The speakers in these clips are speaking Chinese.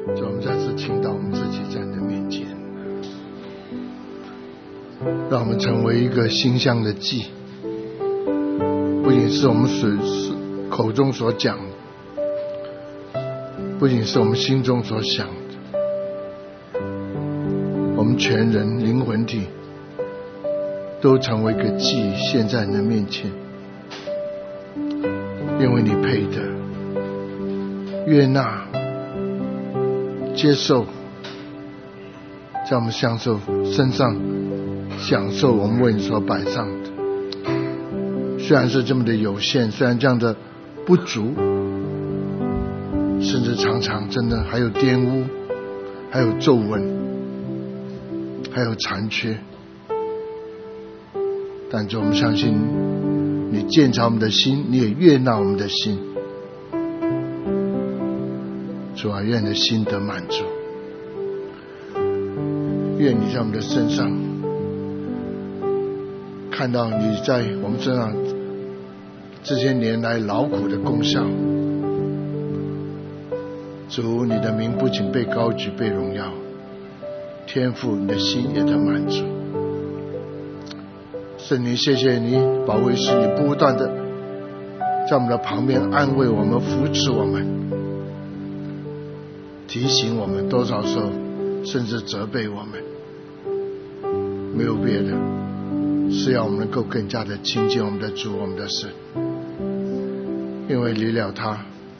就我们再次倾倒我们自己在你的面前，让我们成为一个馨香的祭，不仅是我们口中所讲的，不仅是我们心中所想的，我们全人灵魂体都成为一个祭献在你的面前，因为你配的悦纳接受，叫我们享受身上享受我们为你所摆上的，虽然是这么的有限，虽然这样的不足，甚至常常真的还有玷污，还有皱纹，还有残缺，但是我们相信你鉴察我们的心，你也悦纳我们的心。主啊，愿你的心得满足，愿你在我们的身上看到你在我们身上这些年来劳苦的功效。主，你的名不仅被高举被荣耀，天父你的心也得满足。圣灵，谢谢你保惠师，你不断的在我们的旁边安慰我们，扶持我们，提醒我们，多少时候甚至责备我们，没有别的，是要我们能够更加的亲近我们的主，我们的神。因为离了他，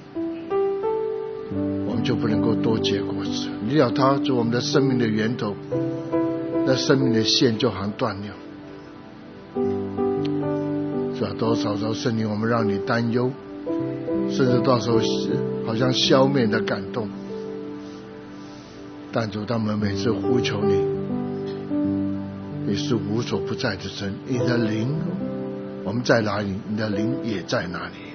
我们就不能够多结果子，离了他就我们的生命的源头，那生命的线就好像断了。是吧？多少时候圣灵我们让你担忧，甚至到时候好像消灭的感动，但主，当我们每次呼求你，你是无所不在的神，你的灵我们在哪里，你的灵也在哪里。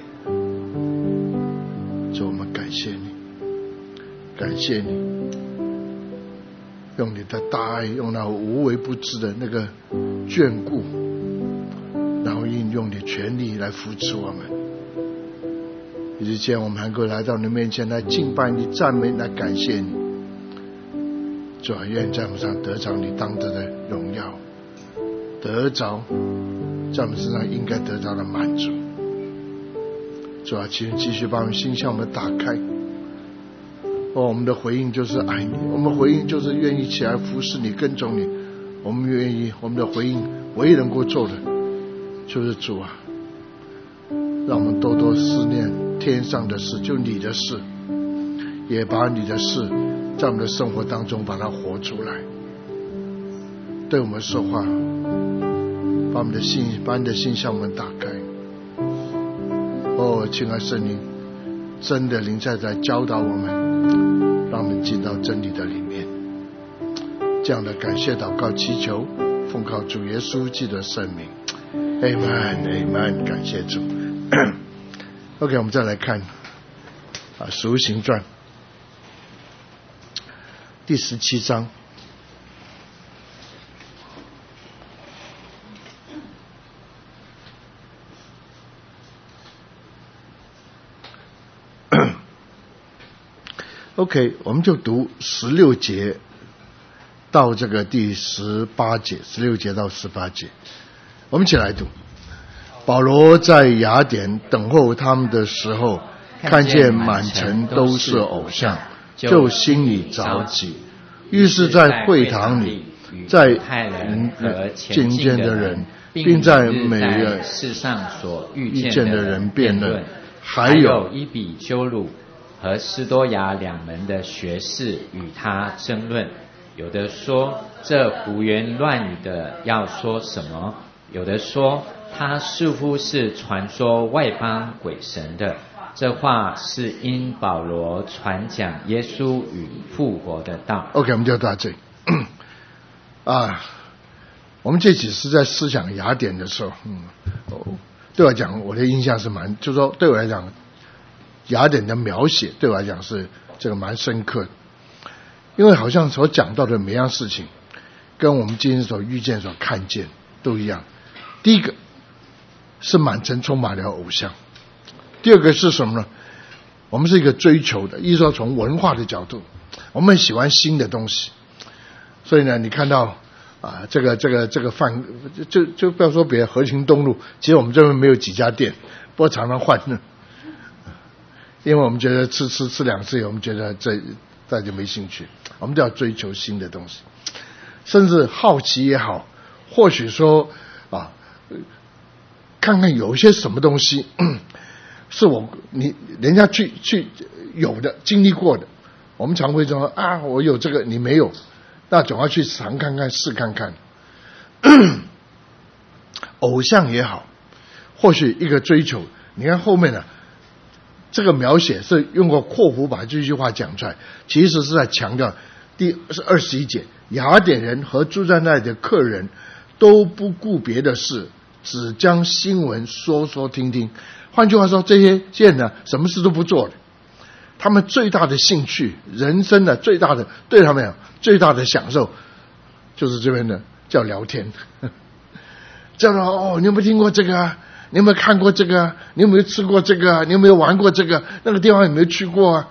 主，我们感谢你，感谢你用你的大爱，用那无微不至的那个眷顾，然后运用你全力来扶持我们，以至今天我们能够来到你面前来敬拜你、赞美、来感谢你。主啊，愿在我们上得着你当得的荣耀，得着在我们身上应该得着的满足。主啊，请继续把我们心向我们打开。我们的回应就是爱你，我们回应就是愿意起来服侍你、跟从你。我们愿意，我们的回应唯一能够做的就是主啊，让我们多多思念天上的事，就你的事，也把你的事在我们的生活当中把它活出来，对我们说话，把你的心向我们打开。哦，亲爱圣灵，真的灵在教导我们，让我们进到真理的里面。这样的感谢祷告祈求，奉靠主耶稣基督的圣名 Amen Amen， 感谢主OK， 我们再来看使徒行传第17章。OK， 我们就读16节到这个第18节，16节到18节，我们一起来读。保罗在雅典等候他们的时候，看见满城都是偶像，就心里着急，于是在会堂里，在太人和前进的人， 并在每人世上所遇见见的人辩论， 还有伊比鸠鲁和斯多亚两门的学士与他争论，有的说这胡言乱语的要说什么，有的说他似乎是传说外邦鬼神的，这话是因保罗传讲耶稣与复活的道。 OK， 我们就到这里我们这几次在思想雅典的时候，对我来讲我的印象是就是说对我来讲雅典的描写对我来讲是这个蛮深刻的，因为好像所讲到的每样事情跟我们今天所遇见所看见都一样。第一个是满城充满了偶像，第二个是什么呢？我们是一个追求的，一说从文化的角度， 我们喜欢新的东西。所以呢，你看到这个饭，就不要说别的，和平东路，其实我们这边没有几家店，不过常常换呢，因为我们觉得吃2次以后，我们觉得大家没兴趣，我们都要追求新的东西，甚至好奇也好，或许说看看有些什么东西是人家去有的经历过的，我们常会说我有这个你没有，那总要去尝看看试看看。偶像也好，或许一个追求，你看后面这个描写是用过括弧把这句话讲出来，其实是在强调第21节，雅典人和住在那里的客人都不顾别的事，只将新闻说听听。换句话说，这些人呢，什么事都不做的，他们最大的兴趣，人生的最大的，对他们最大的享受，就是这边的叫聊天。叫你有没有听过这个啊？你有没有看过这个啊？你有没有吃过这个啊？你有没有玩过这个？那个地方有没有去过啊？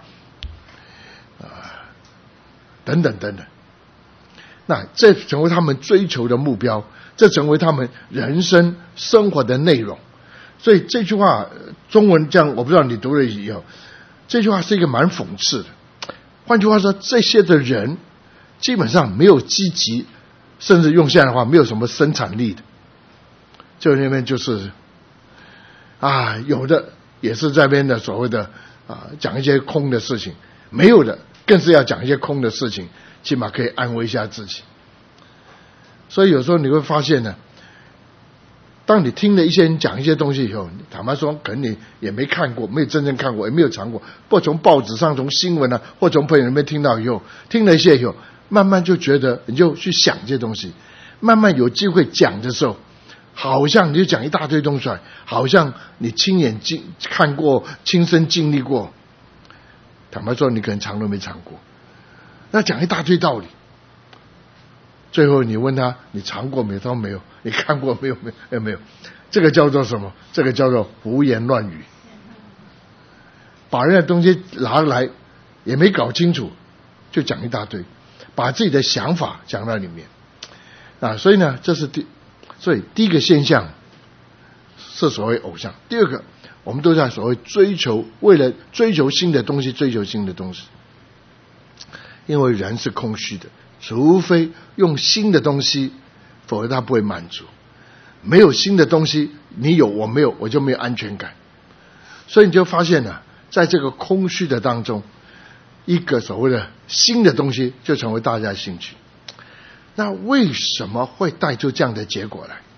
等等等等。那这成为他们追求的目标，这成为他们人生生活的内容。所以这句话中文这样，我不知道你读了以后，这句话是一个蛮讽刺的。换句话说，这些的人基本上没有积极，甚至用现在的话，没有什么生产力的。就那边就是有的也是在边的所谓的讲一些空的事情，没有的更是要讲一些空的事情，起码可以安慰一下自己。所以有时候你会发现呢，当你听了一些人讲一些东西以后，坦白说可能你也没看过，没有真正看过，也没有尝过，或从报纸上从新闻或从朋友那边听到以后，听了一些以后，慢慢就觉得你就去想这些东西，慢慢有机会讲的时候，好像你就讲一大堆东西出来，好像你亲眼看过，亲身经历过。坦白说你可能尝都没尝过，那讲一大堆道理，最后你问他你尝过没有，他说没有。你看过没有？没有。这个叫做什么？这个叫做胡言乱语，把人的东西拿来也没搞清楚就讲一大堆，把自己的想法讲到里面所以呢，所以第一个现象是所谓偶像，第二个我们都在所谓追求，为了追求新的东西，追求新的东西。因为人是空虚的，除非用新的东西，否则他不会满足。没有新的东西，你有我没有，我就没有安全感。所以你就发现在这个空虚的当中，一个所谓的新的东西就成为大家的兴趣。那为什么会带出这样的结果来？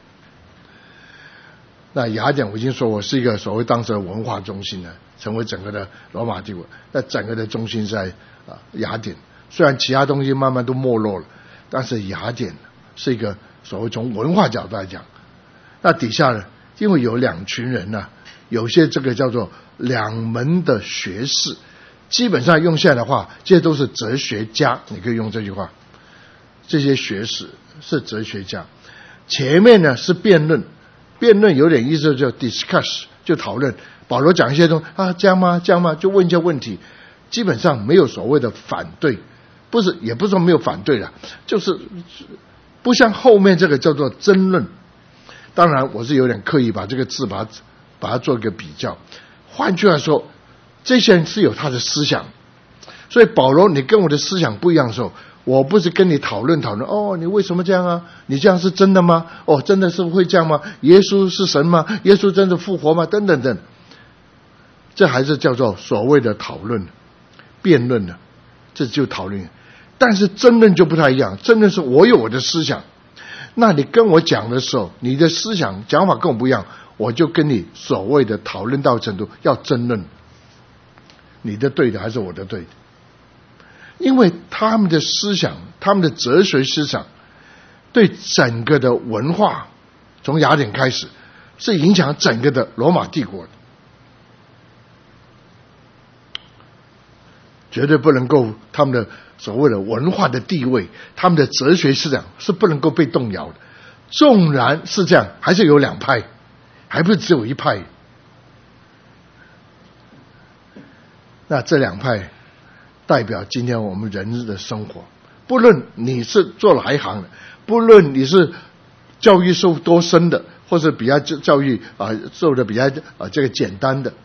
那雅典我已经说我是一个所谓当时的文化中心成为整个的罗马帝国，那整个的中心在雅典。虽然其他东西慢慢都没落了，但是雅典是一个所谓从文化角度来讲。那底下呢，因为有2群人有些这个叫做2门的学士，基本上用现在的话，这些都是哲学家，你可以用这句话，这些学士是哲学家。前面呢是辩论，辩论有点意思，就 discuss 就讨论。保罗讲一些东西这样吗？这样吗？就问一些问题，基本上没有所谓的反对，也不是说没有反对了，就是不像后面这个叫做争论。当然我是有点刻意把这个字把它做一个比较。换句话说，这些人是有他的思想，所以保罗你跟我的思想不一样的时候，我不是跟你讨论你为什么这样啊？你这样是真的吗？真的是会这样吗？耶稣是神吗？耶稣真的复活吗？等等等，这还是叫做所谓的讨论辩论这就讨论。但是争论就不太一样，争论是我有我的思想，那你跟我讲的时候，你的思想讲法跟我不一样，我就跟你所谓的讨论到程度要争论，你的对的还是我的对的。因为他们的思想，他们的哲学思想对整个的文化，从雅典开始是影响整个的罗马帝国的，绝对不能够，他们的所谓的文化的地位，他们的哲学思想是不能够被动摇的。纵然是这样，还是有2派，还不是只有一派。那这2派代表今天我们人的生活。不论你是做哪一行的，不论你是教育受多深的，或是比较教育受的比较这个简单的，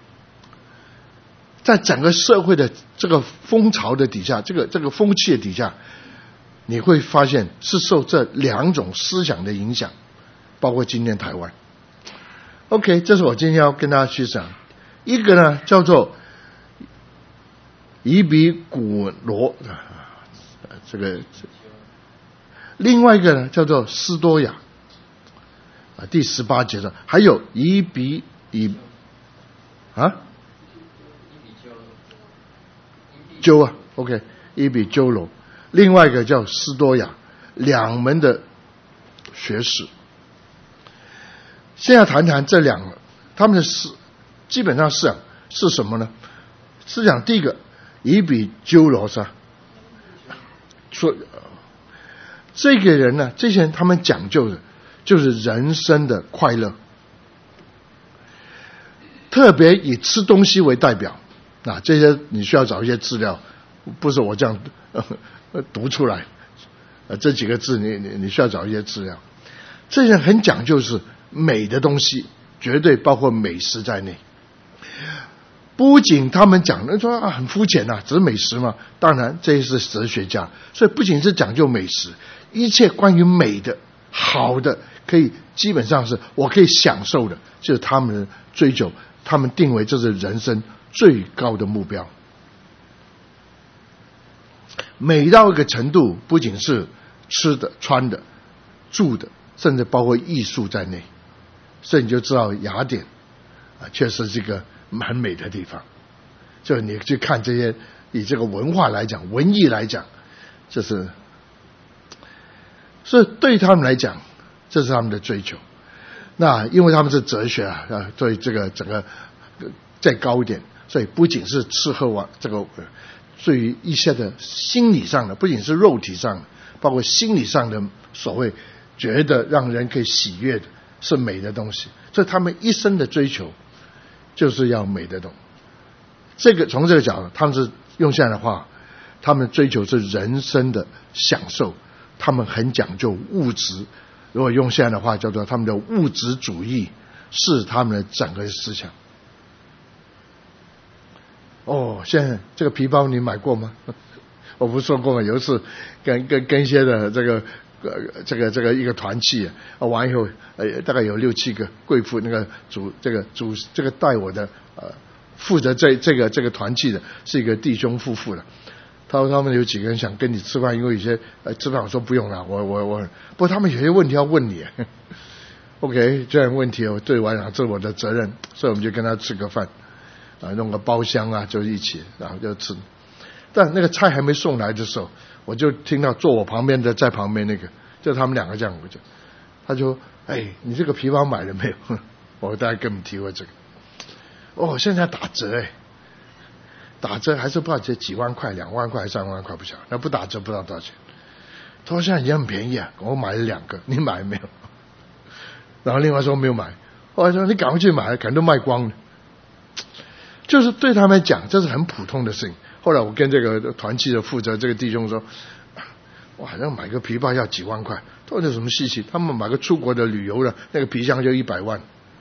在整个社会的这个风潮的底下，这个风气的底下，你会发现是受这两种思想的影响，包括今天台湾。OK， 这是我今天要跟大家去讲。一个呢叫做伊比古罗，这个另外一个呢叫做斯多亚，第18节上还有伊比鸠啊 ，OK， 伊比鸠罗，另外一个叫斯多亚，两门的学士。现在谈谈这两个，他们的基本上思想是什么呢？思想第一个，伊比鸠罗是吧？说这个人呢，这些人他们讲究的就是人生的快乐，特别以吃东西为代表。这些你需要找一些资料，不是我这样读出来。这几个字你需要找一些资料。这些人很讲究是美的东西，绝对包括美食在内。不仅他们讲的说很肤浅只是美食嘛，当然这是哲学家，所以不仅是讲究美食，一切关于美的、好的，可以基本上是我可以享受的，就是他们的追求，他们定为这是人生最高的目标。美到一个程度，不仅是吃的、穿的、住的，甚至包括艺术在内。所以你就知道雅典确实是一个很美的地方。就你去看这些，以这个文化来讲，文艺来讲，所以对他们来讲，这是他们的追求。那因为他们是哲学所以这个整个再高一点，所以不仅是吃喝玩这个，对于一些的心理上的，不仅是肉体上的，包括心理上的所谓觉得让人可以喜悦的，是美的东西。所以他们一生的追求就是要美的东西。从这个角度，他们是用现在的话，他们追求是人生的享受，他们很讲究物质。如果用现在的话叫做他们的物质主义，是他们的整个思想。现在这个皮包你买过吗？我不是说过吗？有一次跟一些的这个一个团契完以后，大概有6-7个贵妇，那个这个带我的负责这个团契的是一个弟兄夫妇的。他说他们有几个人想跟你吃饭，因为有些吃饭，我说不用了，不过他们有些问题要问你。OK， 这样问题对我来讲这是我的责任，所以我们就跟他吃个饭弄个包厢就一起然后就吃。但那个菜还没送来的时候，我就听到坐我旁边的在旁边那个，就他们两个这样，他就你这个皮包买了没有？我大概跟你提过这个。现在打折打折还是不知道几万块，2万块还是3万块不晓得，那不打折不知道多少钱。他说现在也很便宜我买了2个，你买没有？然后另外说没有买，后来说你赶快去买，可能都卖光了。就是对他们讲这是很普通的事情。后来我跟这个团契的负责这个弟兄说，哇，要买个皮包要几万块，到底有什么稀奇？他们买个出国的旅游的那个皮箱就100万。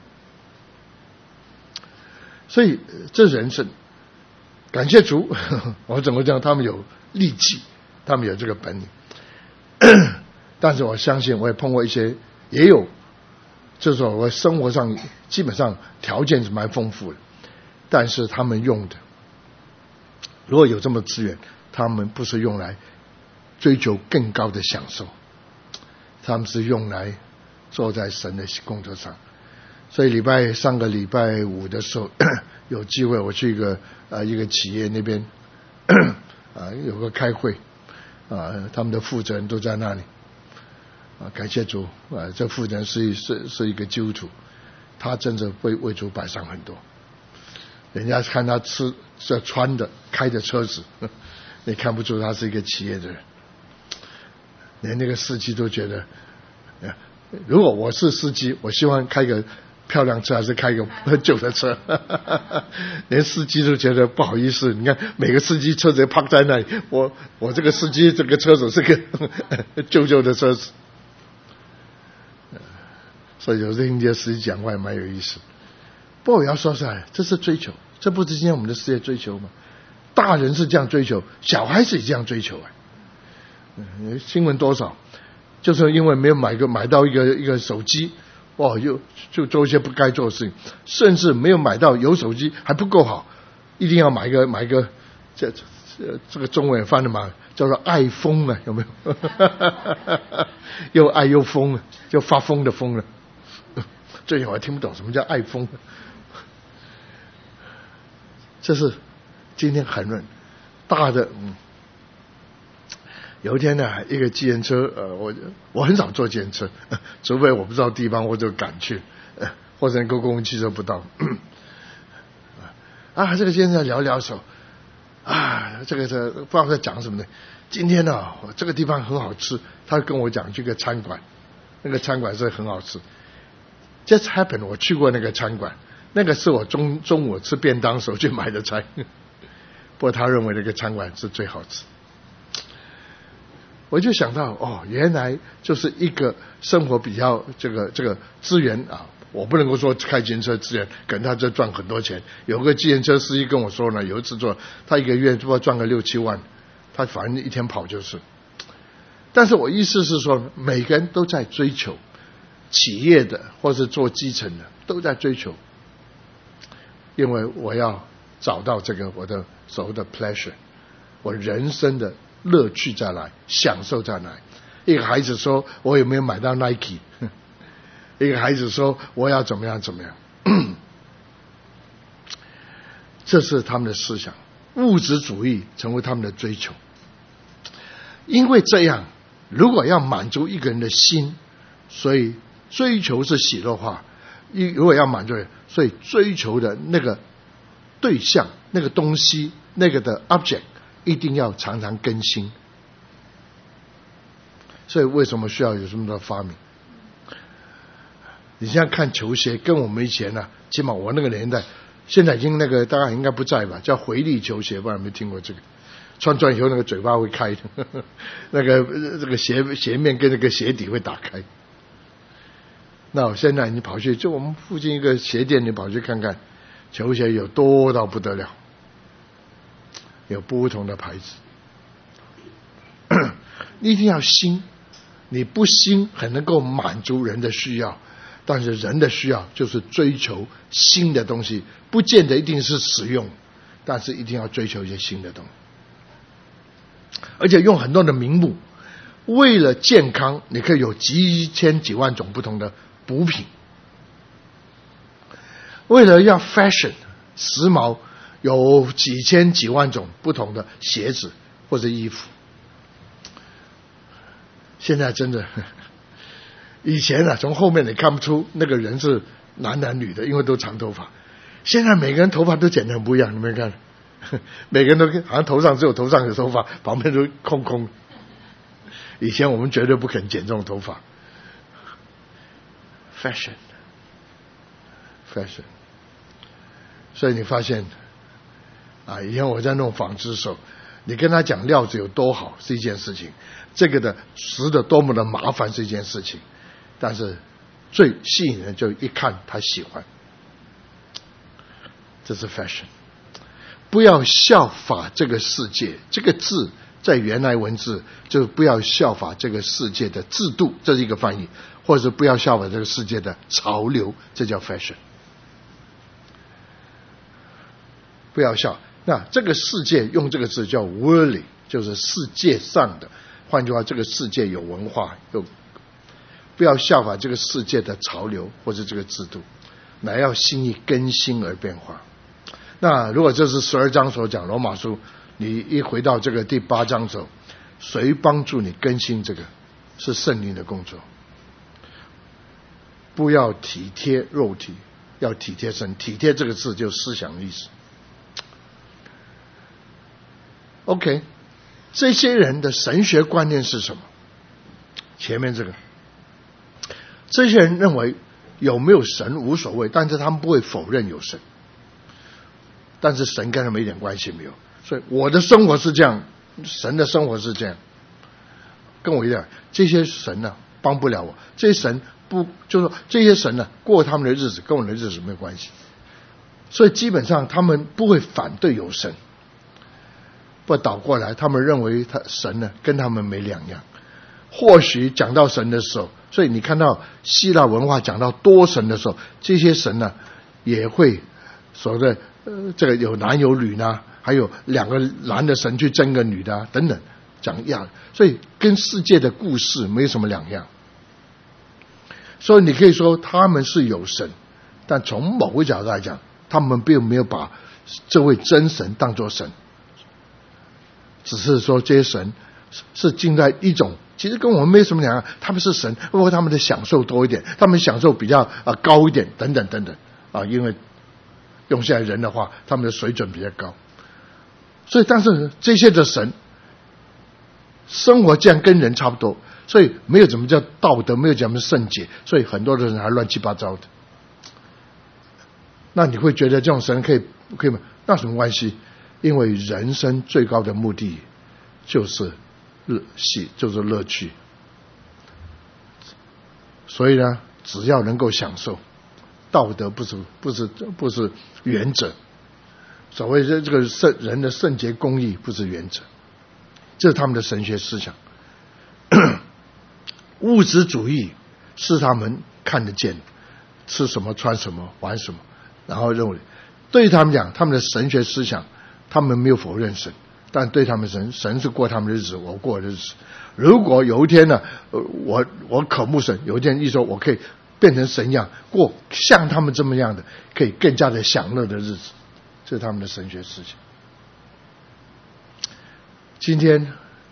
所以这人生感谢主，我怎么讲？他们有力气，他们有这个本领。但是我相信，我也碰过一些，也有，就是说我生活上基本上条件是蛮丰富的，但是他们用的，如果有这么资源，他们不是用来追求更高的享受，他们是用来坐在神的工作上。所以上个礼拜5的时候，有机会我去一个企业那边有个开会他们的负责人都在那里感谢主这负责人是一个基督徒，他真的为主摆上很多。人家看他穿的开的车子，你看不出他是一个企业的人，连那个司机都觉得，如果我是司机，我希望开个漂亮车还是开个旧的车，连司机都觉得不好意思。你看每个司机车子趴在那里，我这个司机这个车子是个旧旧的车子，所以有时听这些司机讲话也蛮有意思。不过我要说出来，这是追求，这不是今天我们的世界追求吗？大人是这样追求，小孩子也这样追求新闻多少，就是因为没有买到一个手机，哇，就做一些不该做的事情，甚至没有买到有手机还不够好，一定要买一个这个中文翻的嘛，叫做爱疯了，有没有？又爱又疯了，就发疯的疯了。最近我还听不懂什么叫爱疯，这是今天很大的。有一天呢，一个计程车，我很少坐计程车，除非我不知道地方我就赶去，或者公共汽车不到。这个计程车聊手，这个不知道在讲什么呢。今天呢，这个地方很好吃，他跟我讲这个餐馆，那个餐馆是很好吃。Just happened， 我去过那个餐馆，那个是我中午吃便当时候去买的菜，不过他认为那个餐馆是最好吃。我就想到原来就是一个生活比较这个资源我不能够说开计程车资源，可能他就赚很多钱。有个计程车司机跟我说呢，有一次他一个月不知道赚个6-7万，他反正一天跑就是。但是我意思是说，每个人都在追求，企业的或是做基层的都在追求，因为我要找到这个我的所谓的 pleasure， 我人生的乐趣在哪，享受在哪。一个孩子说我有没有买到 Nike， 一个孩子说我要怎么样，这是他们的思想，物质主义成为他们的追求。因为这样，如果要满足一个人的心，所以追求是喜乐化，如果要满足，所以追求的那个对象，那个东西，那个的 object 一定要常常更新。所以为什么需要有这么多发明？你现在看球鞋，跟我们以前起码我那个年代，现在已经那个大家应该不在吧，叫回力球鞋，不知道有没有听过这个？穿以后那个嘴巴会开的，那个这个鞋面跟那个鞋底会打开。那我现在你跑去就我们附近一个鞋店，你跑去看看，球鞋有多到不得了，有不同的牌子。你一定要新，你不新很能够满足人的需要，但是人的需要就是追求新的东西，不见得一定是实用，但是一定要追求一些新的东西。而且用很多的名目，为了健康，你可以有几千几万种不同的补品；为了要 fashion 时髦，有几千几万种不同的鞋子或者衣服。现在真的，以前从后面你看不出那个人是男女的，因为都长头发。现在每个人头发都剪得很不一样，你们看。每个人都好像头上只有头上有头发，旁边都空空。以前我们绝对不肯剪这种头发。fashion， 所以你发现以前我在弄纺织的时候，你跟他讲料子有多好是一件事情，这个的织的多么的麻烦是一件事情，但是最吸引人就一看他喜欢，这是 fashion。不要效法这个世界，这个字在原来文字就是不要效法这个世界的制度，这是一个翻译，或者是不要效法这个世界的潮流，这叫 fashion。不要效，那这个世界用这个字叫 worldly， 就是世界上的，换句话，这个世界有文化，不要效法这个世界的潮流或者这个制度，乃要心意更新而变化。那如果这是12章所讲罗马书，你一回到这个第8章走，谁帮助你更新这个？是圣灵的工作。不要体贴肉体，要体贴神。体贴这个字就思想意思。OK， 这些人的神学观念是什么？前面这些人认为有没有神无所谓，但是他们不会否认有神，但是神跟他们一点关系没有。所以我的生活是这样，神的生活是这样，跟我一样。这些神呢帮不了我，这些神不就是说这些神呢过他们的日子跟我的日子没有关系，所以基本上他们不会反对有神，不倒过来他们认为神呢跟他们没两样。或许讲到神的时候，所以你看到希腊文化讲到多神的时候，这些神呢也会所谓的这个有男有女呢，还有两个男的神去争个女的等等，讲一样，所以跟世界的故事没什么两样。所以你可以说他们是有神，但从某个角度来讲，他们并没有把这位真神当作神，只是说这些神是进在一种其实跟我们没什么两样，他们是神，不过他们的享受多一点，他们享受比较高一点，等等等等因为用现在人的话，他们的水准比较高。所以但是这些的神生活这样跟人差不多，所以没有怎么叫道德，没有怎么圣洁，所以很多的人还乱七八糟的。那你会觉得这种神可以吗？那什么关系？因为人生最高的目的就是乐趣，所以呢，只要能够享受，道德不是原则。所谓这个人的圣洁公义不是原则，这是他们的神学思想。物质主义是他们看得见，吃什么穿什么玩什么，然后认为对他们讲，他们的神学思想，他们没有否认神，但对他们神是过他们的日子，我过的日子。如果有一天呢，我渴慕神，有一天一说我可以变成神一样，过像他们这么样的，可以更加的享乐的日子，这是他们的神学思想。今天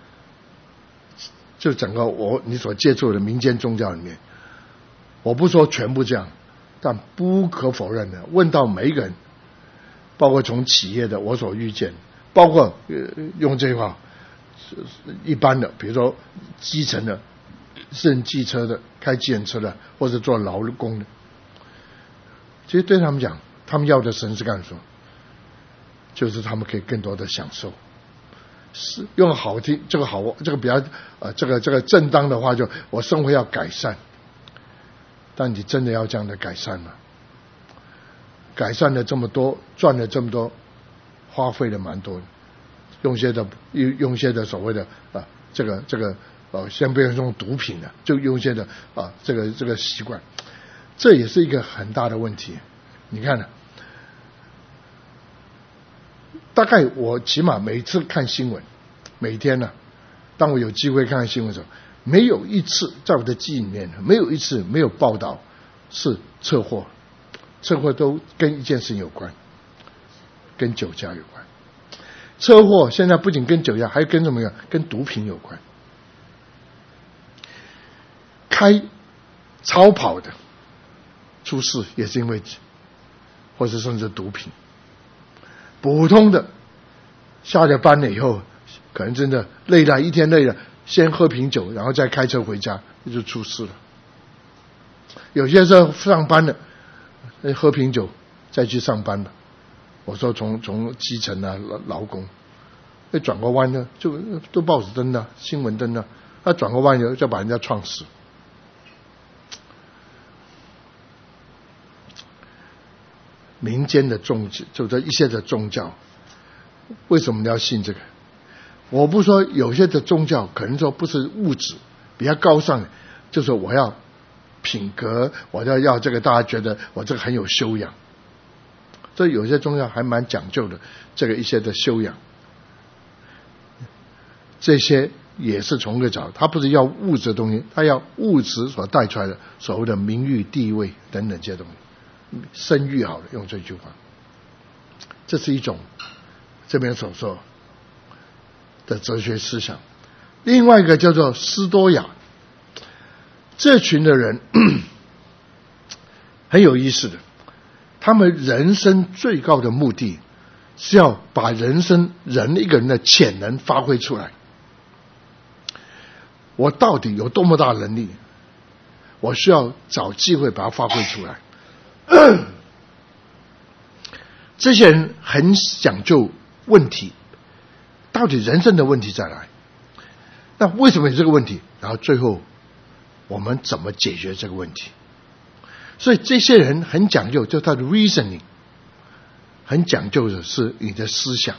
就整个你所接触的民间宗教里面，我不说全部这样，但不可否认的，问到每一个人，包括从企业的我所遇见，包括用这句话一般的，比如说基层的认汽车的，开计程车的，或者做劳工的，其实对他们讲，他们要的神是干什么？就是他们可以更多的享受，是用好听这个比较这个正当的话，就我生活要改善。但你真的要这样的改善吗？改善了这么多，赚了这么多，花费了蛮多的，用些的所谓的先不要用毒品了，就用些的这个习惯，这也是一个很大的问题。你看呢？大概我起码每次看新闻，每天呢，当我有机会看新闻的时候，没有一次在我的记忆里面，没有一次没有报道是车祸都跟一件事情有关，跟酒驾有关。车祸现在不仅跟酒驾，还跟什么呀？跟毒品有关。开超跑的出事也是因为，或者甚至毒品。普通的下了班了以后，可能真的累了，一天累了，先喝瓶酒，然后再开车回家，就出事了。有些时候上班了，喝瓶酒再去上班了。我说从基层劳工，转个弯呢，就都报纸登了，新闻登了，他转个弯以后就把人家撞死。民间的就这一些的宗教，为什么你要信这个？我不说有些的宗教可能说不是物质比较高尚，就是我要品格，我要这个大家觉得我这个很有修养。所以有些宗教还蛮讲究的，这个一些的修养，这些也是从个角度，他不是要物质的东西，他要物质所带出来的所谓的名誉、地位等等这些东西。声誉好了，用这句话，这是一种这边所说的哲学思想。另外一个叫做斯多亚，这群的人很有意思的，他们人生最高的目的是要把人一个人的潜能发挥出来。我到底有多么大能力？ 我需要找机会把它发挥出来。这些人很讲究问题，到底人生的问题在哪里？那为什么有这个问题？然后最后我们怎么解决这个问题？所以这些人很讲究，就是他的 reasoning， 很讲究的是你的思想。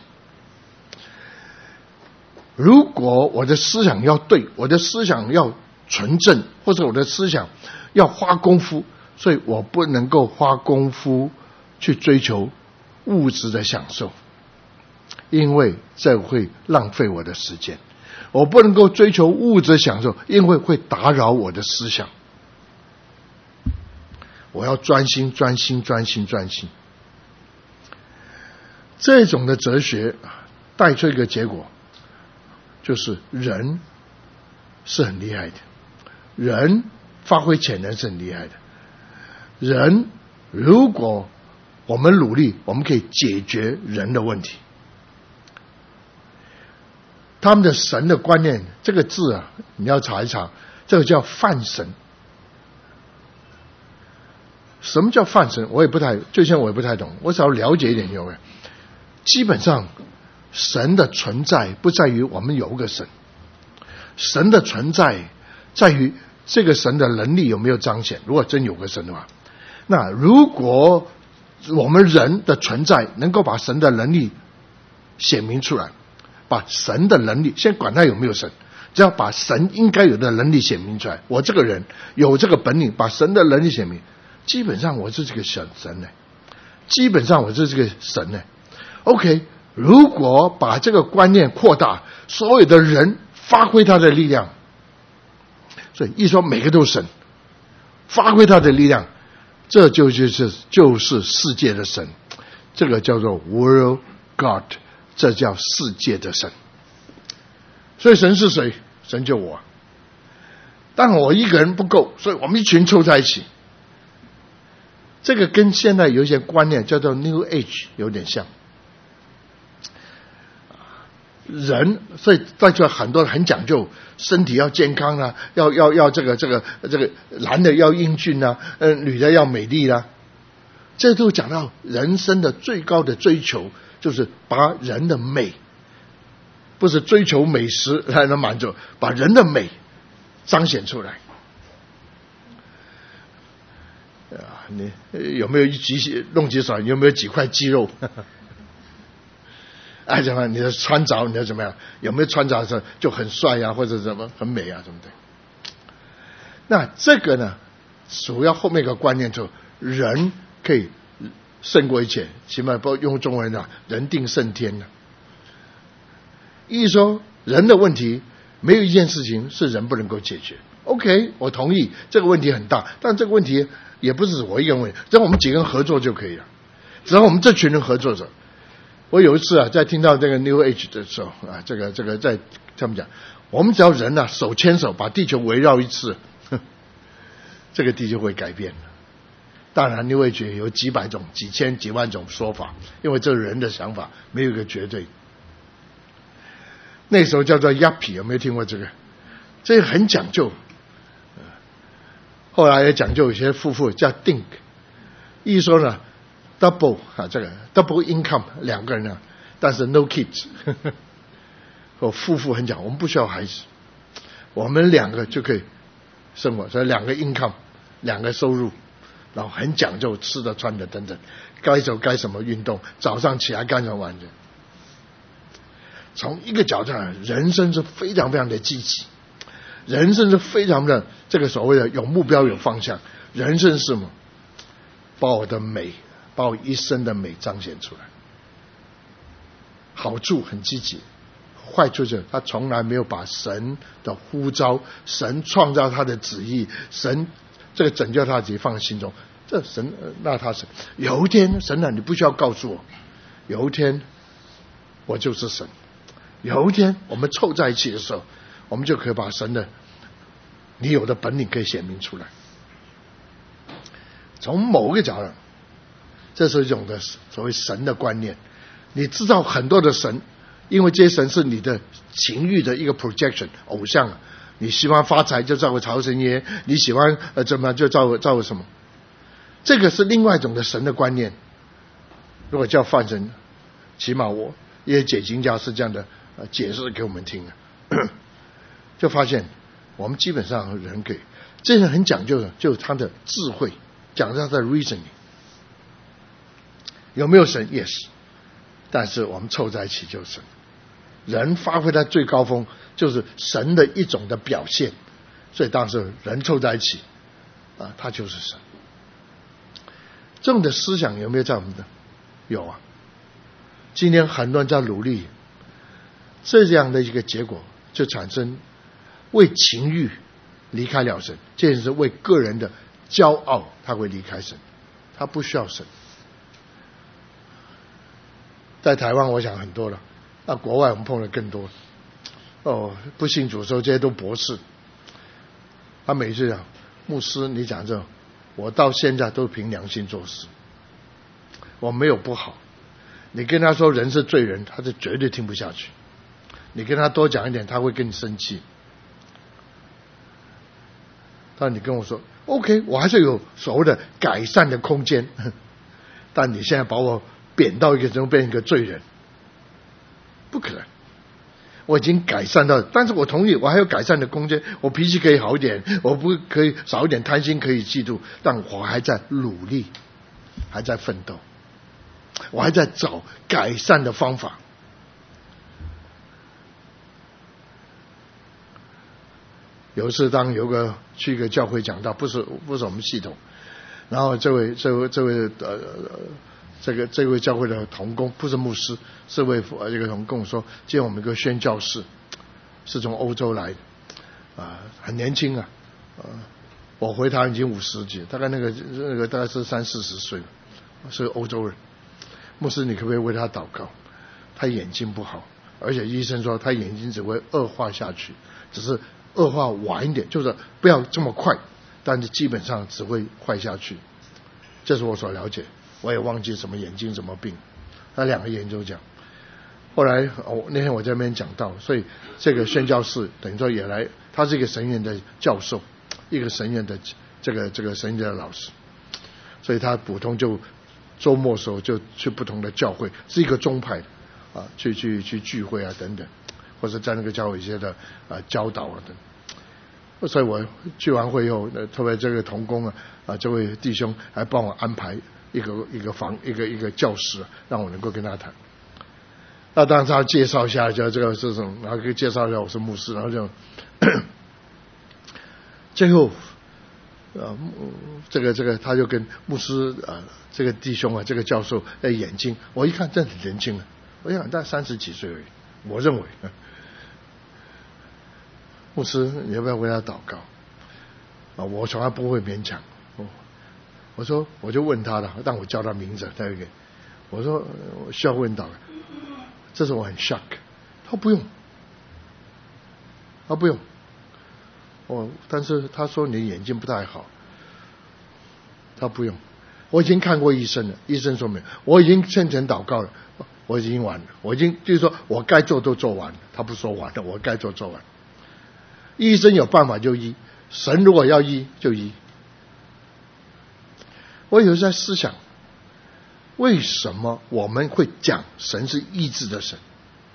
如果我的思想要对，我的思想要纯正，或者我的思想要花功夫，所以我不能够花功夫去追求物质的享受，因为这会浪费我的时间。我不能够追求物质享受，因为会打扰我的思想。我要专心。这种的哲学带出一个结果，就是人是很厉害的，人发挥潜能是很厉害的。人如果我们努力，我们可以解决人的问题。他们的神的观念，这个字啊，你要查一查，这个叫泛神。什么叫泛神？我也不太懂，我只要了解一点有没有。基本上神的存在不在于我们有个神，神的存在在于这个神的能力有没有彰显。如果真有个神的话，那如果我们人的存在能够把神的能力显明出来，把神的能力，先管他有没有神，只要把神应该有的能力显明出来，我这个人有这个本领，把神的能力显明，基本上我是这个神呢，基本上我是这个神呢。OK， 如果把这个观念扩大，所有的人发挥他的力量，所以一说每个都是神，发挥他的力量，这就是世界的神，这个叫做 World God， 这叫世界的神。所以神是谁？神就我。但我一个人不够，所以我们一群凑在一起。这个跟现在有一些观念叫做 New Age 有点像。人，所以在这很多人很讲究身体要健康啊，要这个男的要英俊啊，女的要美丽啊，这都讲到人生的最高的追求，就是把人的美，不是追求美食来能满足，把人的美彰显出来。你有没有弄几手？有没有几块肌肉？哎，怎么你的穿着，你的怎么样？有没有穿着的时候就很帅啊，或者什么很美啊，对不对？那这个呢，主要后面一个观念就是人可以胜过一切，起码不用中文啊，人定胜天的。意思说，人的问题没有一件事情是人不能够解决。OK， 我同意这个问题很大，但这个问题也不是我一个人问题，只要我们几个人合作就可以了。只要我们这群人合作着。我有一次啊，在听到这个 New Age 的时候啊，这个在他们讲，我们只要人啊手牵手把地球围绕一次，这个地球会改变的。当然 New Age 有几百种、几千、几万种说法，因为这是人的想法，没有一个绝对。那时候叫做 Yuppie， 有没有听过这个？这个很讲究。后来也讲究有些夫妇叫 Dink， 意思说呢。double 啊，这个 double income 两个人啊，但是 no kids 我夫妇很讲，我们不需要孩子，我们两个就可以生活，所以两个 income 两个收入，然后很讲究吃的穿的等等，该走该什么运动，早上起来干什么玩的。从一个角度上，人生是非常非常的积极，人生是非常的这个所谓的有目标有方向。人生是什么？把我的美，把我一生的美彰显出来。好处很积极，坏处是他从来没有把神的呼召，神创造他的旨意，神这个拯救他自己放在心中。这神那他是有一天神啊，你不需要告诉我，有一天我就是神。有一天我们凑在一起的时候，我们就可以把神的你有的本领可以显明出来。从某个角度，这是一种的所谓神的观念。你知道很多的神，因为这些神是你的情欲的一个 projection 偶像， 你喜欢发财就照个财神爷，你喜欢怎么就照个什么。这个是另外一种的神的观念。如果叫犯神，起码我一些解经家是这样的解释给我们听的，就发现我们基本上人给这人很讲究的，就是他的智慧，讲他的 reasoning。有没有神 ？Yes， 但是我们凑在一起就是神。人发挥在最高峰，就是神的一种的表现。所以当时人凑在一起，他就是神。这种的思想有没有在我们的？有啊。今天很多人在努力，这样的一个结果就产生为情欲离开了神，这是为个人的骄傲，他会离开神，他不需要神。在台湾我想很多了，那国外我们碰的更多。不信主的时候这些都博士，他每次讲牧师你讲这种，我到现在都凭良心做事，我没有不好。你跟他说人是罪人，他是绝对听不下去。你跟他多讲一点，他会跟你生气。但你跟我说 OK， 我还是有所谓的改善的空间，但你现在把我贬到一个人变成一个罪人，不可能。我已经改善到，但是我同意我还有改善的空间，我脾气可以好一点，我不可以少一点贪心，可以嫉妒，但我还在努力，还在奋斗，我还在找改善的方法。有一次当去一个教会讲道，不是我们系统，然后这位教会的同工，不是牧师，是位这个同工说，今天我们一个宣教士是从欧洲来的，很年轻啊，我回他已经50几，大概那个大概是30-40岁了，是欧洲人。牧师，你可不可以为他祷告？他眼睛不好，而且医生说他眼睛只会恶化下去，只是恶化晚一点，就是不要这么快，但是基本上只会坏下去。这是我所了解，我也忘记什么眼睛什么病，他2个眼睛都讲。后来那天我在那边讲道，所以这个宣教士等于说也来，他是一个神院的教授，一个神院的这个神院的老师，所以他普通就周末的时候就去不同的教会，是一个宗派的去聚会啊等等，或者在那个教会一些的教导啊等。所以我聚完会以后，特别这个同工这位弟兄还帮我安排一个教室，让我能够跟他谈。那当然他介绍一下就这种，然后可以介绍一下我是牧师，然后就最后这个他就跟牧师这个弟兄这个教授的眼睛，我一看真的很年轻了，我想大概30几岁而已，我认为。牧师，你要不要为他祷告？我从来不会勉强。我说我就问他了，但我叫他名字，他给我说我需要问祷告。这是我很 shock， 他不用，但是他说你眼睛不太好，他不用。我已经看过医生了，医生说没有，我已经虔诚祷告了，我已经完了，我已经就是说我该做都做完了，他不说完了，我该做完。医生有办法就医，神如果要医就医。我有时在思想，为什么我们会讲神是医治的神？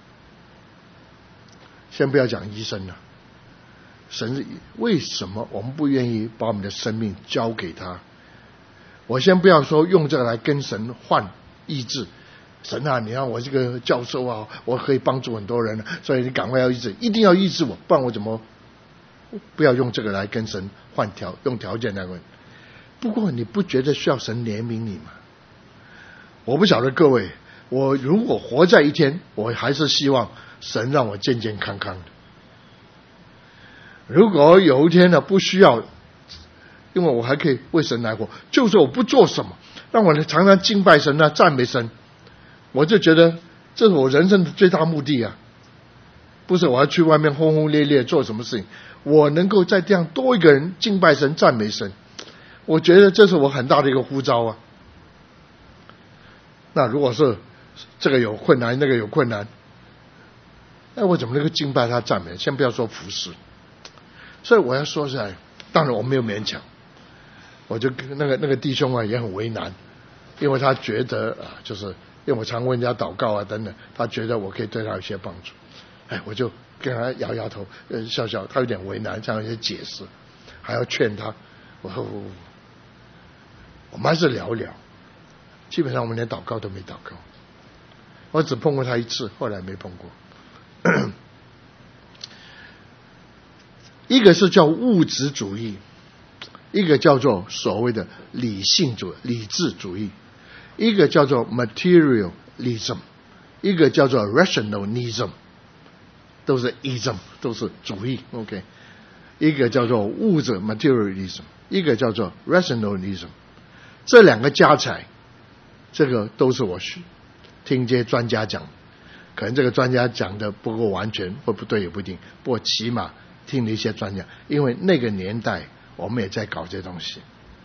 先不要讲医生了，神是为什么我们不愿意把我们的生命交给他？我先不要说用这个来跟神换医治。神啊，你看我这个教授啊，我可以帮助很多人，所以你赶快要医治，一定要医治我，不然我怎么？不要用这个来跟神用条件来问。不过你不觉得需要神怜悯你吗？我不晓得各位，我如果活在一天，我还是希望神让我健健康康的。如果有一天呢，不需要，因为我还可以为神来活，就是我不做什么，让我常常敬拜神赞美神，我就觉得这是我人生的最大目的啊！不是我要去外面轰轰烈烈做什么事情，我能够在这样多一个人敬拜神赞美神，我觉得这是我很大的一个呼召啊。那如果是这个有困难那个有困难，我怎么能够敬拜他赞美？先不要说服侍， 所以我要说实在，当然我没有勉强，我就那个弟兄啊也很为难，因为他觉得就是因为我常为人家祷告啊等等，他觉得我可以对他有些帮助，我就跟他摇摇头，笑笑，他有点为难，这样一些解释，还要劝他，我们还是聊聊，基本上我们连祷告都没祷告，我只碰过他一次，后来没碰过。一个是叫物质主义，一个叫做所谓的理智主义，一个叫做 materialism， 一个叫做 rationalism， 都是 ism， 都是主义 OK， 一个叫做物质 materialism， 一个叫做 rationalism， 这两个加起来，这个都是我听这些专家讲，可能这个专家讲的不够完全或不对也不一定，不过起码听了一些专家，因为那个年代我们也在搞这东西，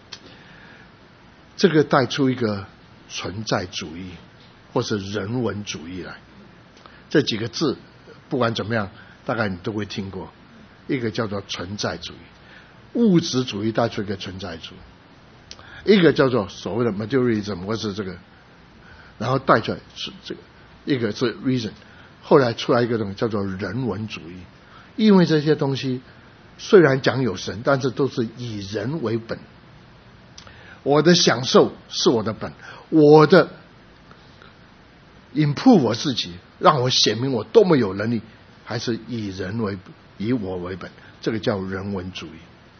这个带出一个存在主义或是人文主义来，这几个字不管怎么样大概你都会听过，一个叫做存在主义，物质主义带出一个存在主义，一个叫做所谓的 materialism 或是这个，然后带出来是这个，一个是 reason， 后来出来一个东西叫做人文主义，因为这些东西虽然讲有神，但是都是以人为本，我的享受是我的本，我的 improve 我自己，让我显明我多么有能力，还是以我为本，这个叫人文主义。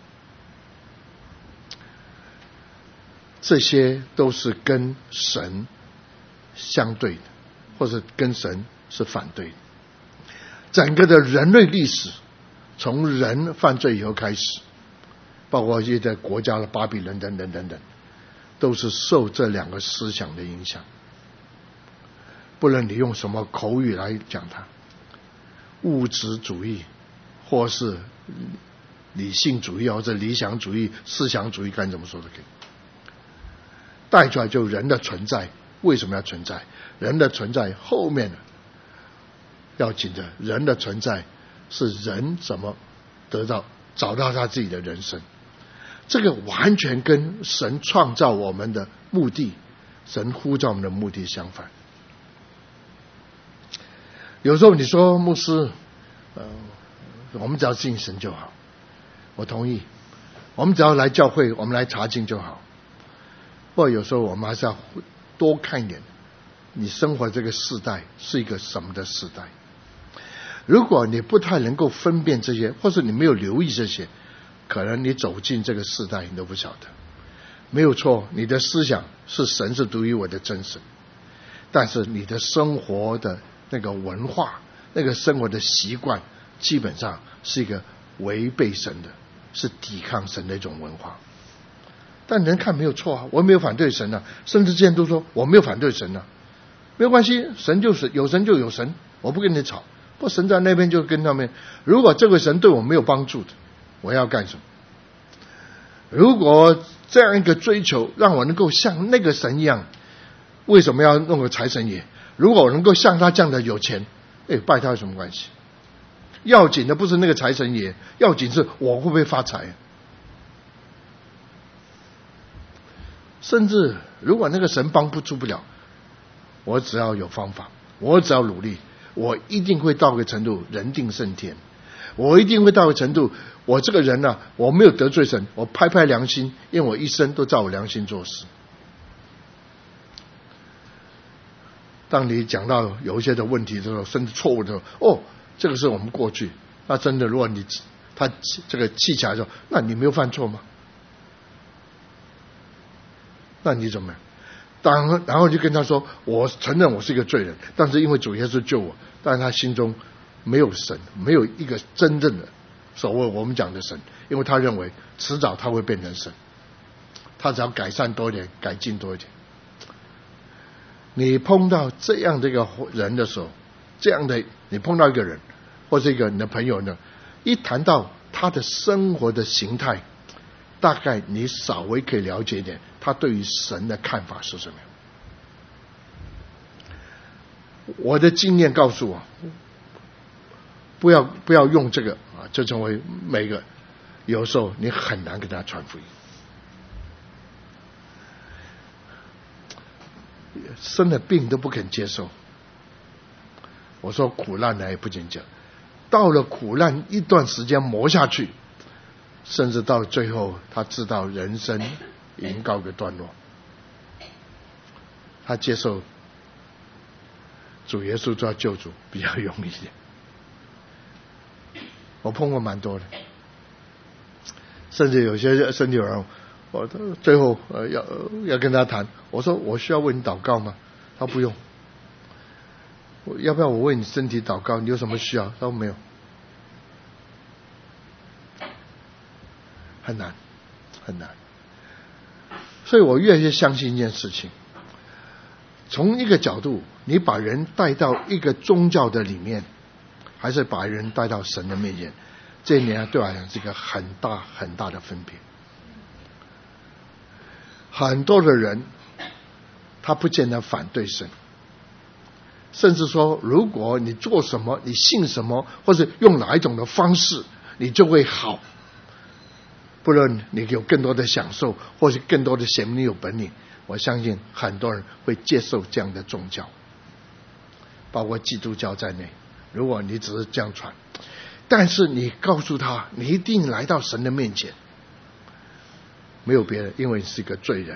这些都是跟神相对的，或者跟神是反对的。整个的人类历史从人犯罪以后开始，包括一些国家的巴比伦等等等等，都是受这两个思想的影响。不论你用什么口语来讲它，物质主义或是理性主义或者理想主义思想主义，该怎么说都可以，带出来就人的存在为什么要存在，人的存在后面要紧的，人的存在是人怎么找到他自己的人生，这个完全跟神创造我们的目的，神呼召我们的目的相反。有时候你说牧师我们只要信神就好，我同意，我们只要来教会，我们来查经就好。不过有时候我们还是要多看一点你生活这个世代是一个什么的世代。如果你不太能够分辨这些，或是你没有留意这些，可能你走进这个世代你都不晓得。没有错，你的思想是神是独一无二的真神，但是你的生活的那个文化，那个生活的习惯，基本上是一个违背神的，是抵抗神的一种文化。但人看没有错啊，我没有反对神啊，甚至之前都说我没有反对神啊，没有关系，神就是有神就有神，我不跟你吵。不，神在那边就跟他们，如果这个神对我没有帮助的，我要干什么？如果这样一个追求让我能够像那个神一样，为什么要弄个财神爷？如果我能够像他这样的有钱，拜他有什么关系？要紧的不是那个财神爷，要紧是我会不会发财。甚至如果那个神帮助不了，我只要有方法，我只要努力，我一定会到个程度人定胜天，我一定会到个程度，我这个人啊，我没有得罪神，我拍拍良心，因为我一生都照我良心做事。当你讲到有一些的问题的时候，甚至错误的时候，这个是我们过去，那真的如果他这个气起来的时候，那你没有犯错吗？那你怎么样？然后就跟他说，我承认我是一个罪人，但是因为主耶稣救我，但是他心中没有神，没有一个真正的所谓我们讲的神，因为他认为迟早他会变成神，他只要改善多一点，改进多一点。你碰到这样的一个人的时候，这样的你碰到一个人或者一个你的朋友呢，一谈到他的生活的形态，大概你稍微可以了解一点他对于神的看法是什么。我的经验告诉我，不要用这个就成为每个有时候你很难跟他传福音。生了病都不肯接受，我说苦难来也不仅讲，到了苦难一段时间磨下去，甚至到最后他知道人生已经告个段落，他接受主耶稣做救主比较容易一点。我碰过蛮多的，甚至有些身体有人，我最后要跟他谈，我说我需要为你祷告吗？他不用。要不要我为你身体祷告？你有什么需要？他说没有。很难，很难。所以我越来越相信一件事情，从一个角度，你把人带到一个宗教的里面，还是把人带到神的面前，这一点对我来讲是一个很大很大的分别。很多的人他不见得反对神，甚至说如果你做什么，你信什么，或者用哪一种的方式，你就会好。不论你有更多的享受，或是更多的显明你有本领，我相信很多人会接受这样的宗教，包括基督教在内。如果你只是这样传，但是你告诉他你一定来到神的面前，没有别的，因为你是一个罪人，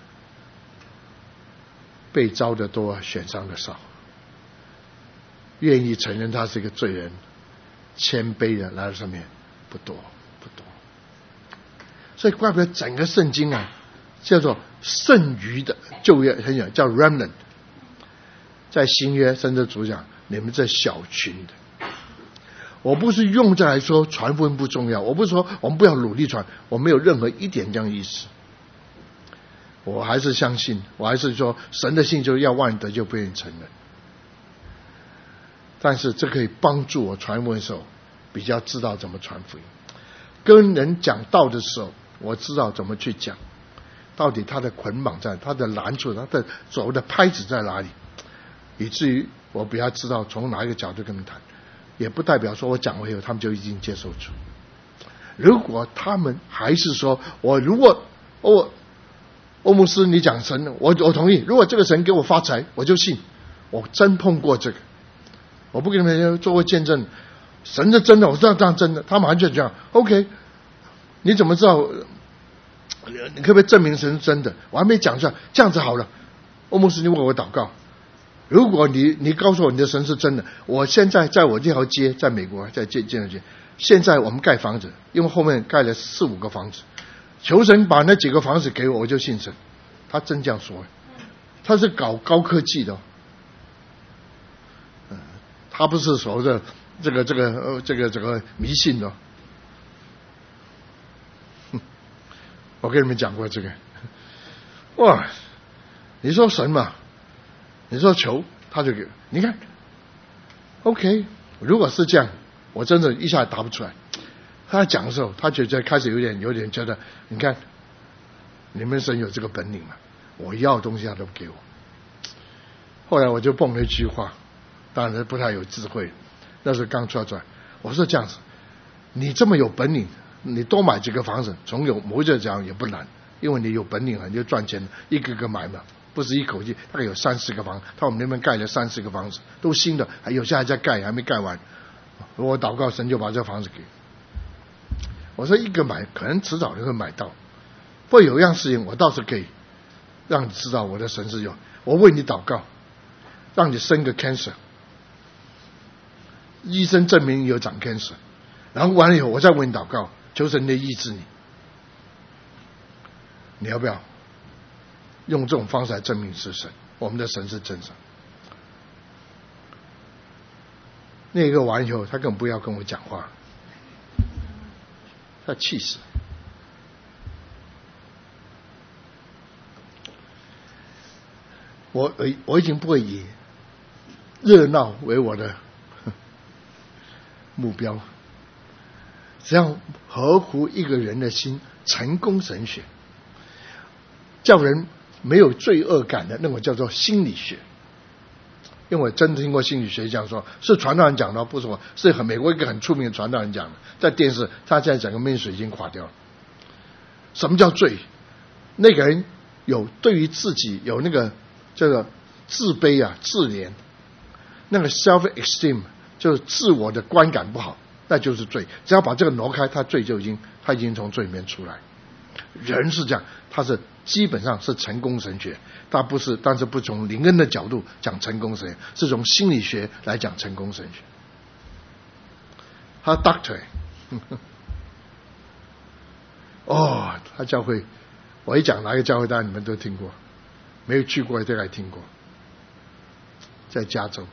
被招的多，选上的少。愿意承认他是一个罪人，谦卑的来到上面不多不多。所以怪不得整个圣经啊叫做剩余的旧约，很有叫 remnant。 在新约甚至主讲你们这小群的，我不是用这来说传福音不重要，我不是说我们不要努力传，我没有任何一点这样的意思。我还是相信，我还是说神的信就是要万人得救，不愿意承认。但是这可以帮助我传福音的时候比较知道怎么传福音，跟人讲道的时候我知道怎么去讲，到底他的捆绑在，他的难处，他的所谓的拍子在哪里，以至于我比较知道从哪一个角度跟他们谈。也不代表说我讲完以后他们就已经接受主。如果他们还是说我如果欧牧师你讲神，我同意，如果这个神给我发财我就信。我真碰过这个，我不给你们做过见证，神是真的，我知道这样真的，他们完全这样 OK。 你怎么知道？你可不可以证明神是真的？我还没讲出来，这样子好了，欧牧师你为我祷告，如果你告诉我你的神是真的，我现在在我这条街，在美国在建筑街，现在我们盖房子，因为后面盖了4-5个房子，求神把那几个房子给我，我就信神。他真这样说，他是搞高科技的，他不是所谓的这个迷信的。我跟你们讲过这个，哇！你说神嘛，你说求他就给，你看 ，OK。如果是这样，我真的一下答不出来。他讲的时候，他就开始有点觉得，你看，你们神有这个本领嘛，我要的东西他都不给我。后来我就蹦了一句话，当然不太有智慧，那时候刚出来，我说这样子，你这么有本领，你多买几个房子，从有某者讲也不难，因为你有本领了，你就赚钱，一个个买嘛，不是一口气，大概有3-4个房子，他我们那边盖了3-4个房子，都新的，有些还在盖，还没盖完。我祷告神就把这房子给我，说一个买，可能迟早就会买到。不过有一样事情我倒是可以让你知道我的神是有，我为你祷告，让你生个 cancer， 医生证明你有长 cancer， 然后完了以后我再为你祷告，求神的医治你。你要不要用这种方式来证明是神？我们的神是真神。那个完以后，他根本不要跟我讲话，他气死。我已经不会以热闹为我的目标，只要合乎一个人的心，成功神学，叫人没有罪恶感的那种叫做心理学。 因为我真听过心理学讲说，是传道人讲的，不是我，是美国一个很出名的传道人讲的，在电视，他现在整个ministry已经垮掉了。什么叫罪？那个人有对于自己有那个这个自卑啊、自怜，那个 self-esteem 就是自我的观感不好，那就是罪。只要把这个挪开，他罪就他已经从罪里面出来。人是这样，他是基本上是成功神学，他不是，但是不从灵恩的角度讲成功神学，是从心理学来讲成功神学。他 doctor， 哦，他教会，我一讲哪个教会，当然你们都听过，没有去过大概听过，在加州，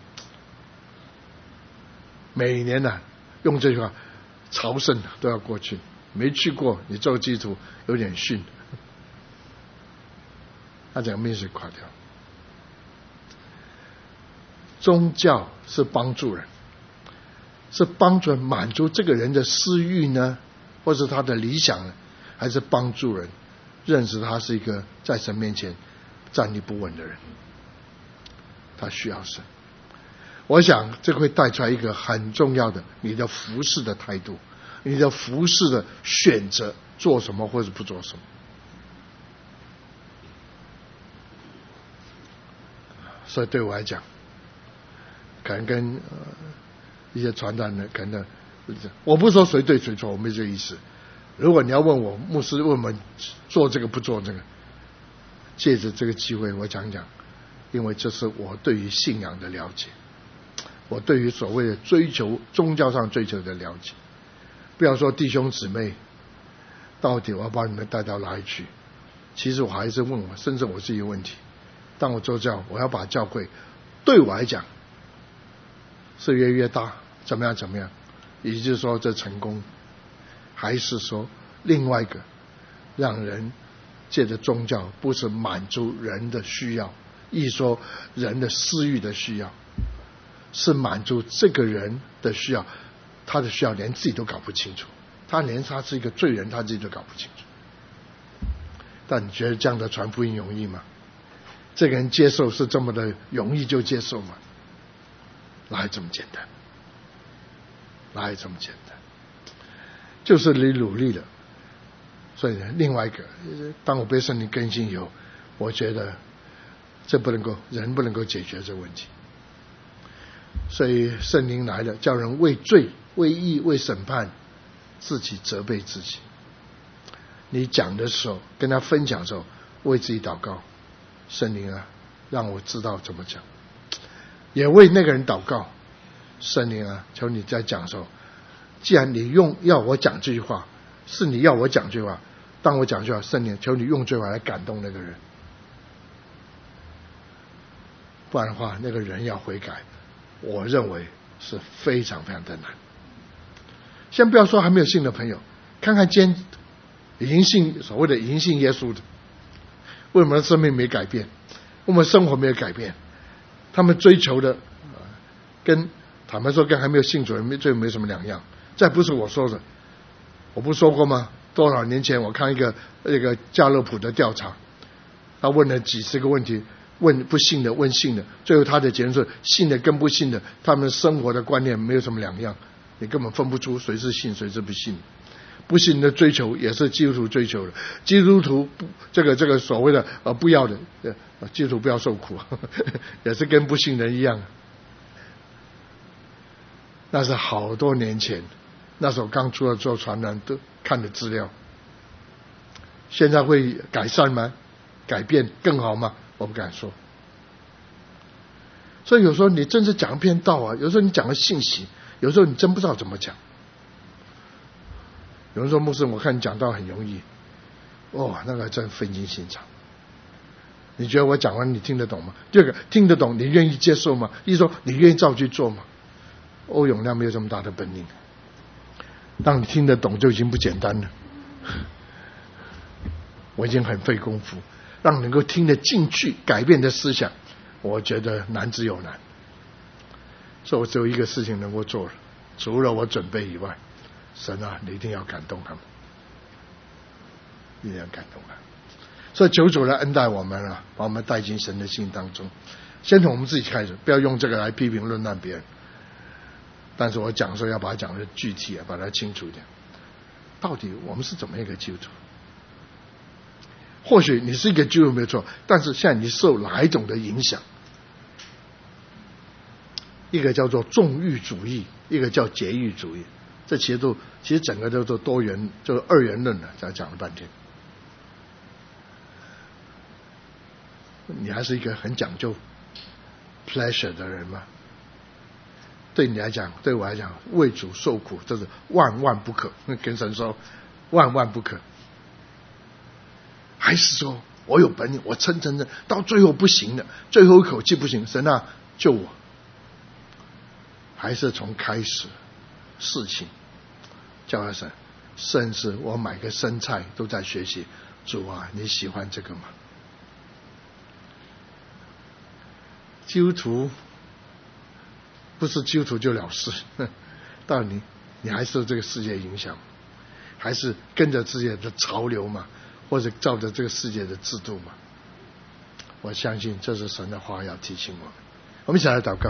每年呢、用这句话，朝圣都要过去。没去过，你做基督徒有点逊，他整个命是垮掉。宗教是帮助人，是帮助人满足这个人的私欲呢，或是他的理想呢，还是帮助人认识他是一个在神面前站立不稳的人？他需要神。我想这会带出来一个很重要的你的服事的态度，你的服事的选择，做什么或者不做什么。所以对我来讲，可能跟一些传道人可能我不是说谁对谁错，我没这个意思。如果你要问我牧师，问我们做这个不做这个，借着这个机会我讲讲，因为这是我对于信仰的了解，我对于所谓的追求宗教上追求的了解。不要说弟兄姊妹，到底我要把你们带到哪里去？其实我还是问我，甚至我自己的问题。当我做教，我要把教会对我来讲是越大，怎么样？也就是说，这成功，还是说另外一个，让人借着宗教不是满足人的需要，一说人的私欲的需要，是满足这个人的需要。他的需要连自己都搞不清楚，他连他是一个罪人他自己都搞不清楚。但你觉得这样的传福音容易吗？这个人接受是这么的容易就接受吗？哪有这么简单？哪有这么简单？就是你努力了。所以另外一个，当我被圣灵更新以后，我觉得这人不能够解决这个问题。所以圣灵来了，叫人为罪、为义、为审判，自己责备自己。你讲的时候，跟他分享的时候，为自己祷告，圣灵啊，让我知道怎么讲。也为那个人祷告，圣灵啊，求你在讲的时候，既然你要我讲这句话，是你要我讲这句话，当我讲这句话，圣灵求你用这句话来感动那个人，不然的话，那个人要悔改，我认为是非常非常的难。先不要说还没有信的朋友，看看今天已经信所谓的已经信耶稣的，为什么生命没改变？为什么生活没有改变？他们追求的跟坦白说跟还没有信主人没什么两样。再不是我说的，我不说过吗？多少年前我看一个加勒普的调查，他问了几十个问题，问不信的，问信的，最后他的结论是信的跟不信的，他们生活的观念没有什么两样，你根本分不出谁是信谁是不信。不信的追求也是基督徒追求的，基督徒这个所谓的不要的基督徒不要受苦也是跟不信人一样。那是好多年前，那时候刚出来做传人都看的资料。现在会改善吗？改变更好吗？我不敢说。所以有时候你真是讲一篇道啊，有时候你讲个信息，有时候你真不知道怎么讲。有人说牧师，我看你讲道很容易，那个真费尽心肠。你觉得我讲完你听得懂吗？第二个，听得懂你愿意接受吗？一说你愿意照去做吗？欧永亮没有这么大的本领，当你听得懂就已经不简单了。我已经很费功夫，让能够听得进去改变的思想，我觉得难之又难。所以我只有一个事情能够做了，除了我准备以外，神啊，你一定要感动他们，一定要感动他们。所以求主来恩待我们啊，把我们带进神的心当中。 先从我们自己开始，不要用这个来批评论断别人。但是我讲的时候要把它讲的具体把它清楚一点。到底我们是怎么一个基督徒？或许你是一个基督徒没有错，但是现在你受哪一种的影响？一个叫做纵欲主义，一个叫节欲主义。这其实整个都是多元，就是二元论了，才讲了半天。你还是一个很讲究 pleasure 的人吗？对你来讲，对我来讲，为主受苦，这是万万不可。跟神说，万万不可。还是说我有本领，我撑到最后不行了，最后一口气不行，神啊，救我！还是从开始事情叫他神，甚至我买个生菜都在学习。主啊，你喜欢这个吗？基督徒不是基督徒就了事，到底你还受这个世界影响，还是跟着世界的潮流嘛，或者照着这个世界的制度嘛？我相信这是神的话要提醒我们。我们一起来祷告，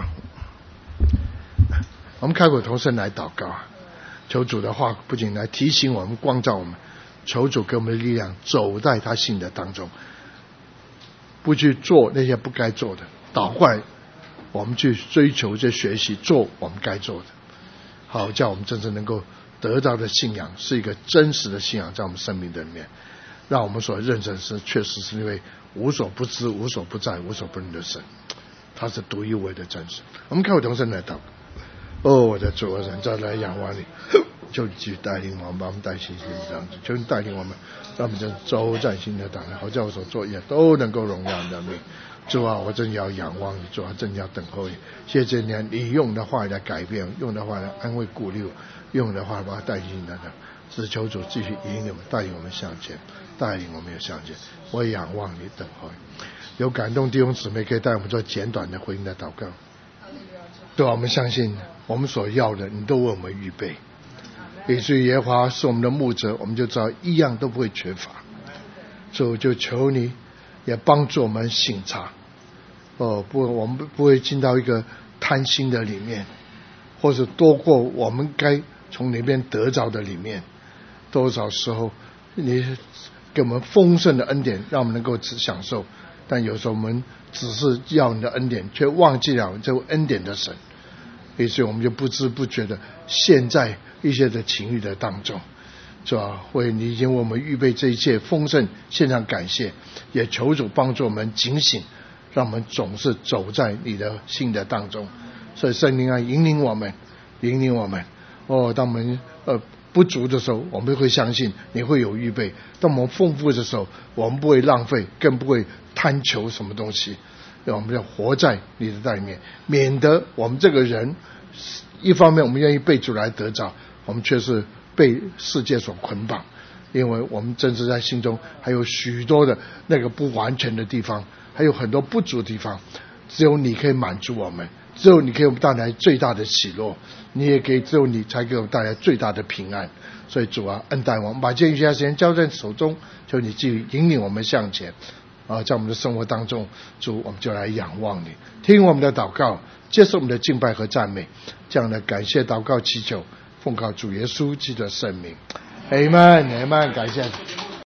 我们开口同声来祷告，求主的话不仅来提醒我们、光照我们，求主给我们的力量，走在他信的当中，不去做那些不该做的，倒过来我们去追求、去学习做我们该做的，好叫我们真正能够得到的信仰是一个真实的信仰，在我们生命的里面，让我们所认识的是确实是因为无所不知、无所不在、无所不能的神，他是独一无二的真实。我们开口同声来祷告。我的主，我人再来仰望你，求你继续带领我们，把我们带进新的当中，求你带领我们，让我们真走在新的当中，好叫我所做也都能够荣耀你的名。主啊，我真要仰望你，主啊，真要等候你。谢谢你用的话来改变，用的话来安慰鼓励我，用的话把它带进来的。只求主继续引领我们，带领我们向前，带领我们向前。我仰望你，等候你。有感动弟兄姊妹可以带我们做简短的回应的祷告。对啊，我们相信我们所要的，你都为我们预备。以至于耶和华是我们的牧者，我们就知道一样都不会缺乏。主就求你也帮助我们省察，我们不会进到一个贪心的里面，或者多过我们该从里面得着的里面。多少时候你给我们丰盛的恩典，让我们能够只享受，但有时候我们只是要你的恩典，却忘记了这位恩典的神，于是我们就不知不觉的陷在一些的情欲的当中。主啊，为你已经为我们预备这一切丰盛，献上感谢，也求主帮助我们警醒，让我们总是走在你的信的当中。所以圣灵啊，引领我们。当我们不足的时候，我们会相信你会有预备；当我们丰富的时候，我们不会浪费，更不会贪求什么东西。让我们要活在你的带里面，免得我们这个人一方面我们愿意被主来得着，我们却是被世界所捆绑，因为我们真是在心中还有许多的那个不完全的地方，还有很多不足的地方，只有你可以满足我们，只有你给我们带来最大的喜乐，只有你才给我们带来最大的平安。所以主啊，恩待我们，把这一些时间交在手中，求你继续引领我们向前在我们的生活当中，主，我们就来仰望你，听我们的祷告，接受我们的敬拜和赞美，这样的感谢祷告祈求，奉靠主耶稣基督的圣名， Amen， 感谢。